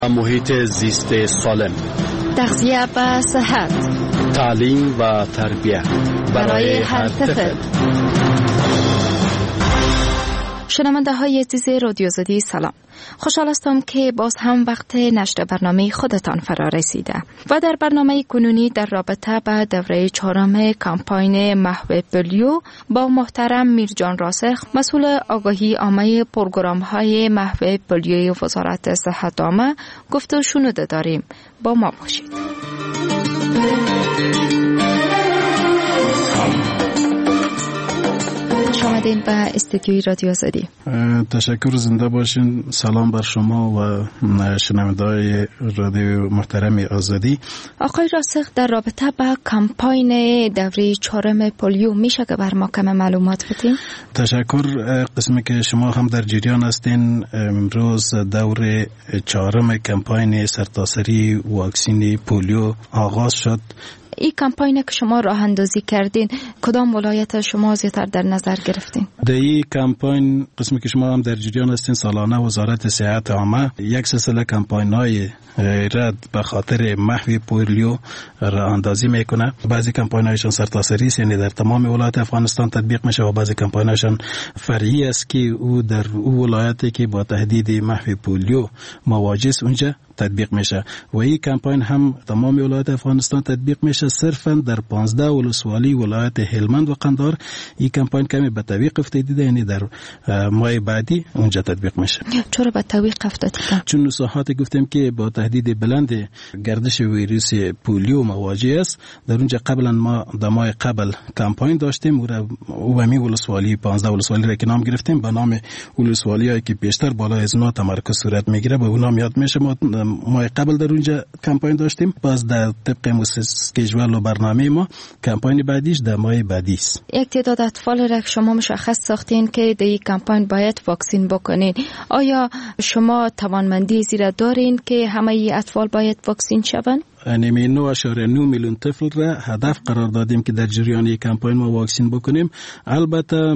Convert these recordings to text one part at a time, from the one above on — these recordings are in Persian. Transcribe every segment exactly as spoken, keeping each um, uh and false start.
محیط زیست سالم، تغذیه و صحت، تعلیم و تربیت برای هر طفل. شنونده های عزیز رادیو زدی سلام، خوشحال هستم که باز هم وقت نشر برنامه خودتان فرا رسیده و در برنامه کنونی در رابطه با دوره چهارم کمپاین محو پولیو با محترم میرجان راسخ، مسئول آگاهی عامه پروگرام های محو پولیوی وزارت صحت عامه گفته و شنوده داریم. با ما باشید. شامدین به استودیوی رادیو زدی. تشکر، زنده باشین. سلام بر شما و شنونده‌های رادیو محترم آزادی. آقای راسخ، در رابطه با کمپاین دوره چهارم پولیو میشه که بر ما کم معلومات بدین؟ تشکر. قسمی که شما هم در جریان هستین، امروز دوره چهارم کمپاین سرتاسری واکسین پولیو آغاز شد. این کمپاین که شما راه اندازی کردین کدام ولایت شما زیاتر در نظر گرفتین؟ در این کمپاین قسمی که شما هم در جریان هستین، سالانه وزارت صحت عامه یک سلسله کمپاین های رد به خاطر محو پولیو راه اندازی میکنه. بعضی کمپاین هایشان سرتاسری است، یعنی در تمام ولایت افغانستان تطبیق میشه، و بعضی کمپاین هایشان فرعی است که او در او ولایتی که با تهدید محو پولیو مواجه است اونجا تطبیق میشه. و این کمپاین هم تمام ولایت افغانستان تطبیق میشه. صرفا در پانزده ولسوالی ولایت هلمند و قندهار این کمپاین کمی به تعویق افتاده، یعنی در ماه بعدی اونجا تطبیق میشه. چرا به تعویق افتاده؟ چون ساحات گفتیم که با تهدید بلند گردش ویروس پولیو مواجه است. در اونجا قبلا ما در ماه قبل کمپاین داشتیم و او همی ولسوالی پانزده ولسوالی را که نام گرفتیم به نام ولسوالی هایی که بیشتر بالا از اونا تمرکز صورت میگیره به اونام یاد میشه. ما ماه قبل در اونجا کمپاین داشتیم. باز در طبق اسکیجول و برنامه ما کمپاین بعدیش در ماه بعدی است. یک تعداد اطفال را شما مشخص ساختین که در این کمپاین باید واکسین بکنین. آیا شما توانمندی زیرا دارین که همه ای اطفال باید واکسین شوند؟ نیمه نه اشاره نه میلیون طفل را هدف قرار دادیم که در جریان یک کمپاین ما واکسین بکنیم. البته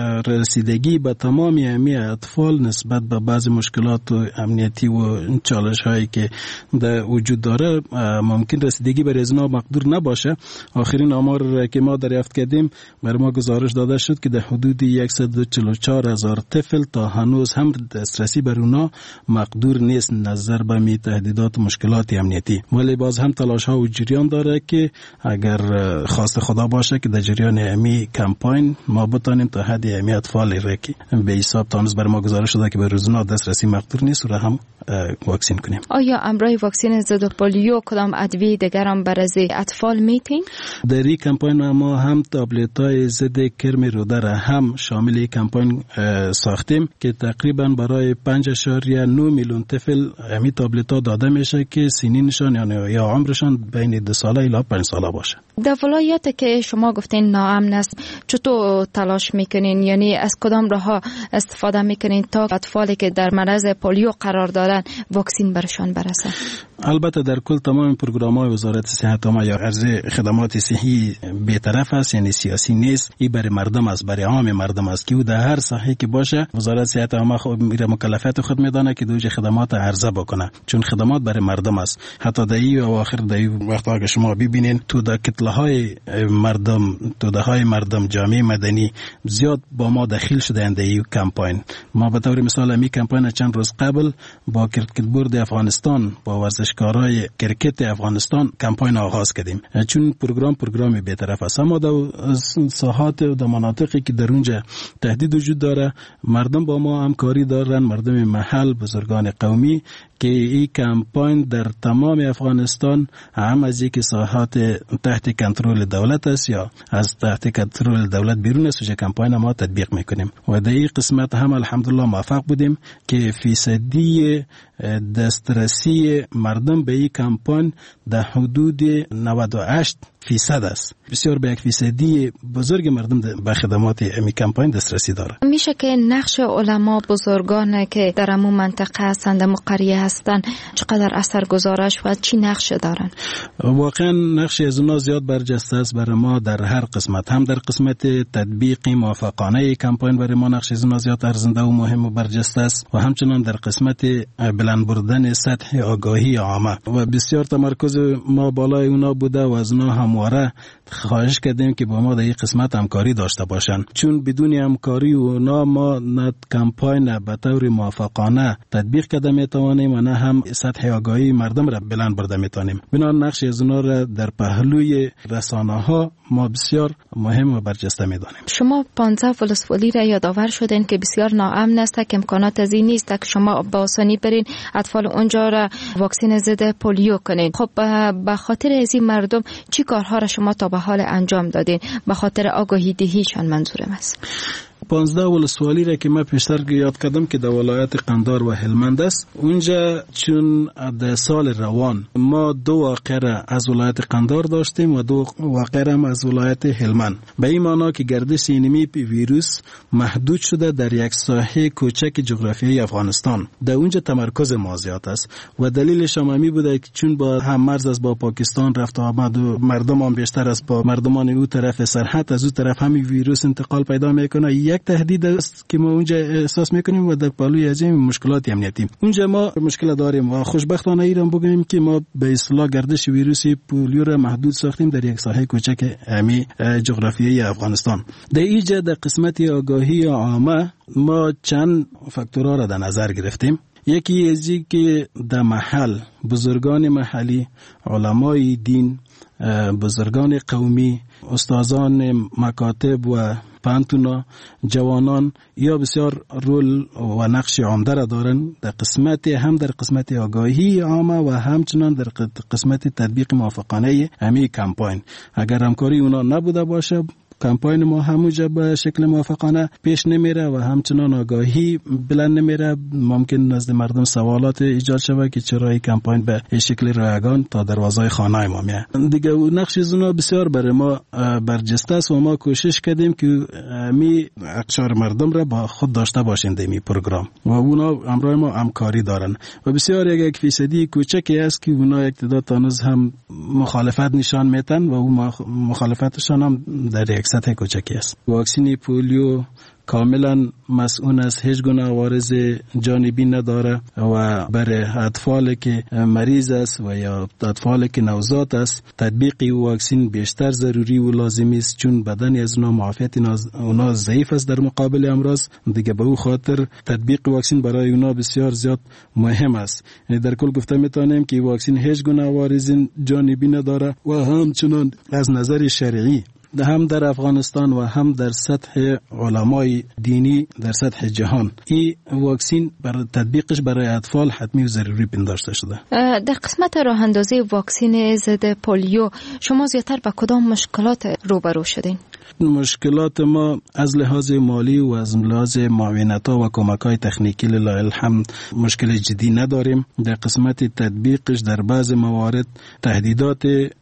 رسیدگی به تمامی امی اطفال نسبت به بعض مشکلات و امنیتی و چالش هایی که در وجود داره ممکن رسیدگی بر از اینا مقدور نباشه. آخرین آمار که ما دریافت کردیم بر ما گزارش داده شد که در حدود صد و چهل و چهار هزار طفل تا هنوز هم دسترسی بر اونا مقدور نیست نظر به می تهدیدات و مشکلات امنیتی. ولی باز هم تلاش ها و جریان داره که اگر خواست خدا باشه که در جریان امی کمپاین ما بتانیم تا حد امی اطفال را که به حساب تانوز بر ما گزارش شده که به روزنا دسترسی مقدور نیست را هم واکسین کنیم. آیا امرای واکسین ضد پولیو کدام ادویه دیگر هم برای اطفال میتین؟ در این کمپاین ما هم تابلت های ضد کرم روده را هم شامل این کمپاین ساختیم که تقریبا برای پنج اشاریه نه میلیون طفل امی تابلت ها داده میشه که سنینشان یعنی یا عمرشان بین دو ساله الی پنج ساله باشه. در ولایتی که شما گفتین ناامن است، چطور تلاش میکنین؟ یعنی از کدام راه استفاده میکنین تا اطفالی که در معرض پولیو قرار دارن واکسین برشان برسه؟ البته در کل تمام پروگرام‌های وزارت صحت عامه یا عرضه خدمات صحی بی‌طرف است، یعنی سیاسی نیست. این برای مردم است، برای عام مردم است که او در هر ساحه که باشه وزارت صحت عامه خود میره مکلفیت خود میدانه که دوج خدمات عرضه بکنه، چون خدمات برای مردم است. حتی در این اواخر در این وقتا که شما ببینین تو در کتله های مردم تو ده های مردم جامعه مدنی زیاد با ما داخل شدند در این کمپاین. ما به طور مثال می کمپاین چند روز قبل با کرکت بورد افغانستان با ورزشکارای کرکت افغانستان کمپاین آغاز کردیم، چون پروگرام پروگرام بی‌طرف است. اما در ساحات و در مناطقی که در اونجا تهدید وجود داره مردم با ما همکاری دارن، مردم محل، بزرگان قومی، که این کمپاین در تمام افغانستان هم از یک ساحات تحت کنترل دولت است یا از تحت کنترل دولت بیرون است و کمپاین ما تطبیق میکنیم و در این قسمت هم الحمدلله موفق بودیم که فیصدی دسترسی مردم به این کمپاین در حدود نود و هشت فیصد است. بسیار به یک فیصدی بزرگ مردم به خدمات امی کمپاین دسترسی داره. میشه که نقش علما بزرگان که در امون منطقه هستند، در قریه هستند، چقدر اثرگذارش و چی نقش دارن؟ واقعا نقش از اونا زیاد برجسته است برای ما در هر قسمت. هم در قسمت تطبیق موافقانه کمپاین برای ما نقش از اونا زیاد ارزنده و مهم و برجسته است و همچنان در قسمت بلند بردن سطح آگاهی عامه و بسیار تمرکز ما بالای اونا بوده و از اونا همواره خواهش کردیم که با ما در این قسمت همکاری داشته باشن، چون بدون همکاری اونا ما نه کمپاین به طور موافقانه تطبیق کرده میتوانیم و نه هم سطح آگاهی مردم را بلند برده میتونیم. بنا نقش از اونا را در پهلوی رسانه ها ما بسیار مهم و برجسته میدانیم. شما پانزده ولسوالی را یادآور شدین که بسیار ناامن است، که امکانات از این نیست که شما با آسانی برین اطفال اونجا را واکسن ضد پولیو کنین. خب به خاطر از این مردم چی کارها را شما تا به حال انجام دادین؟ به خاطر آگاهی دهیشان منظورم است. پانزده ولسوالی را که من پیشتر یاد کردم که در ولایت قندهار و هلمند است، اونجا چون در سال روان ما دو واقعه را از ولایت قندهار داشتیم و دو واقعه هم از ولایت هلمند، به این معنی که گردش اینمی ویروس محدود شده در یک ساحه کوچک جغرافیایی افغانستان. در اونجا تمرکز ما زیاد است و دلیلش هم همین بوده که چون با هم مرز از با پاکستان رفت و آمد و مردم هم بیشتر از با مردمان اون طرف سرحد، از اون طرف همین ویروس انتقال پیدا میکنه. یک تهدید است که ما اونجا احساس میکنیم و در پالوی از این مشکلات امنیتی اونجا ما مشکل داریم و خوشبختانه ایران بگیم که ما به اصطلاح گردش ویروس پولیو را محدود ساختیم در یک ساحه کوچک امی جغرافیایی افغانستان. در اینجا در قسمت آگاهی عامه ما چند فاکتورها را در نظر گرفتیم. یکی از این که در محل بزرگان محلی، علمای دین، بزرگان قومی، استادان مکاتب و پانتونا، جوانان یا بسیار رول و نقش عمده را دارن در قسمت هم در قسمت آگاهی عامه و همچنان در قسمت تطبیق موافقانه همین کمپاین. اگر همکاری اونا نبوده باشه کمپاین ما همونجا به شکل موافقانه پیش نمیره و همچنان آگاهی بلند نمیره. ممکن نزد مردم سوالات ایجاد شود که چرا این کمپاین به این شکل رایگان تا دروازه خانه ما میاد. دیگه نقش زونا بسیار برای ما برجسته است و ما کوشش کردیم که می اقشار مردم را با خود داشته باشیم در این پروگرام و اونا همراه ما همکاری دارن و بسیار یک فیصدی کوچکی است که اونا یک تعداد تانوز هم مخالفت نشان میتن و اون مخالفتشان هم در یک سطح کوچکی است. واکسن پولیو کاملا مسئول از هیچ گونه عوارض جانبی نداره و برای اطفال که مریض است و یا اطفال که نوزاد است تطبیق واکسن بیشتر ضروری و لازمی است، چون بدن از اونا معافیت اونا ضعیف است در مقابل امراض. دیگه به او خاطر تطبیق واکسن برای اونا بسیار زیاد مهم است. یعنی در کل گفته میتونیم که واکسن هیچ گونه عوارض جانبی نداره و همچنان از نظر شرعی هم در افغانستان و هم در سطح علمای دینی در سطح جهان این واکسن برای تطبیقش برای اطفال حتمی و ضروری پنداشته شده. در قسمت راه اندازی واکسن ضد پولیو شما زیادتر با کدام مشکلات روبرو شدین؟ مشکلات ما از لحاظ مالی و از لحاظ معاونت‌ها و کمک‌های تکنیکی لله الحمد مشکل جدی نداریم. در قسمت تطبیقش در بعض موارد تهدیدات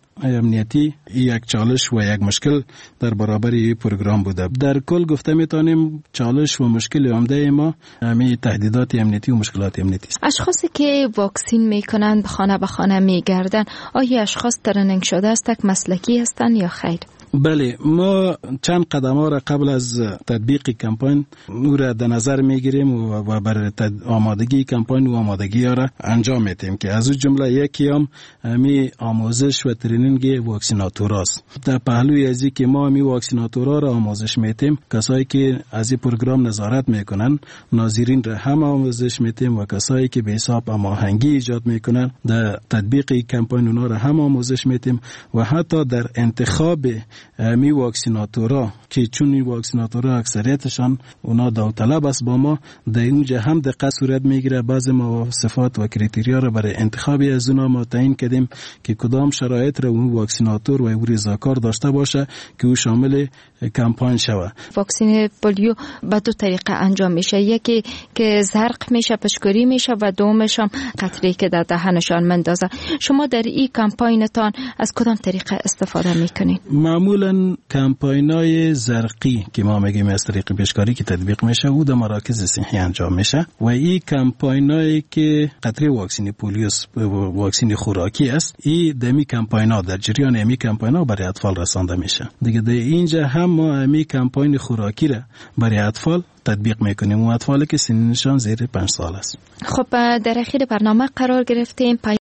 امنیتی یک چالش و یک مشکل در برابر این پروگرام بوده. در کل گفته میتونیم چالش و مشکل عمده ما همین تهدیدات امنیتی و مشکلات امنیتی است. اشخاصی که واکسن میکنن به خانه به خانه میگردن، آیا اشخاص ترنینگ شده است که مسلکی هستند یا خیر؟ بله، ما چند قدم ها را قبل از تطبیق کمپاین او را در نظر میگیریم و برای آمادگی کمپاین و آمادگی ها را انجام میدیم که از اون جمله یکی هم می آموزش و ترینینگ واکسیناتورها است. در پهلوی ازی که ما می واکسیناتورها را آموزش میدیم، کسایی که از این پروگرام نظارت میکنن ناظرین را هم آموزش میدیم و کسایی که به حساب هماهنگی ایجاد میکنن در تطبیق کمپاین اونا را هم آموزش میدیم و حتی در انتخاب می واکسیناتورا که چون این واکسیناتورا اکثریتشان اونا داوطلب است با ما، در اونجا هم دقت صورت میگیره. بعضی ما صفات و کریتریا را برای انتخاب از اونا ما تعیین کردیم که کدام شرایط را اون واکسیناتور و او رضاکار داشته باشه که او شامل کمپاین شود. واکسین پولیو به دو طریقه انجام میشه، یکی که زرق میشه، پشکوری میشه و دومش هم قطره که در دهنشان مندازه. شما در این کمپاینتان از کدام طریقه استفاده میکنید؟ معمولا کمپاینای زرقی که ما میگیم از طریق پشکاری که تطبیق میشه او در مراکز صحی انجام میشه و این کمپاینایی که قطره واکسن پولیو واکسن خوراکی است، این دمی کمپاینا در جریان امی کمپاینا برای اطفال رسانده میشه. دیگه در اینجا هم ما امی کمپاین خوراکی را برای اطفال تطبیق میکنیم و اطفال که سنشان زیر پنج سال است. خب در اخیر برنامه قرار گرفتیم.